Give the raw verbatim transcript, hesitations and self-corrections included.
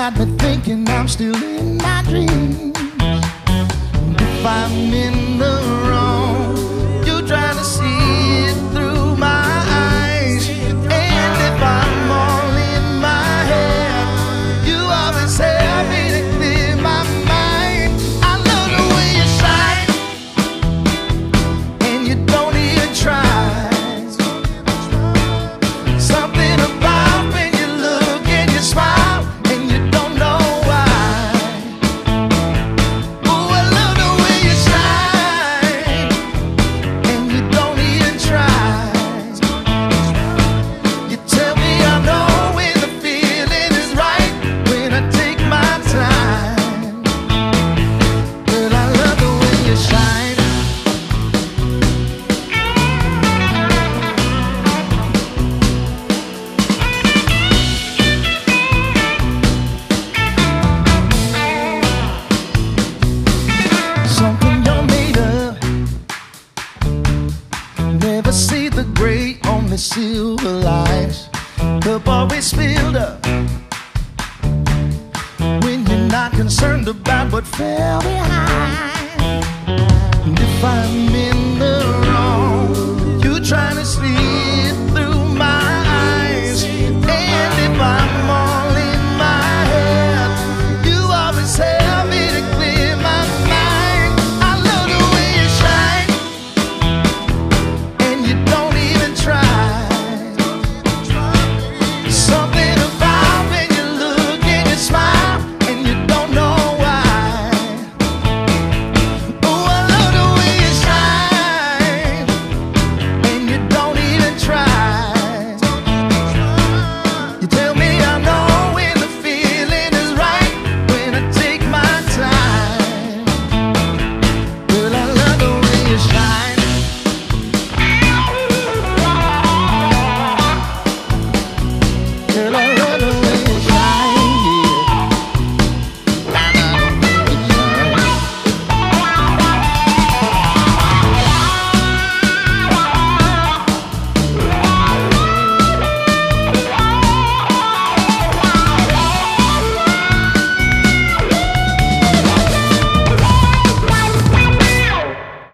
got me thinking I'm still in my dreams. If I'm in the wrong, you trying to see it through my eyes. And if I'm all in my head, you always help me to clear my mind. I love the way you shine, and you don't even try. Something about when you look and you smile, and you don't know why. Oh, I love the way you shine, and you don't even try. You tell me I know when the feeling is right, when I take my time. But I love the way you shine. Something you're made of. Never see the gray, only silver lies. Cup always filled up when you're not concerned about what fell behind. And if I'm in the wrong, you trying to sleep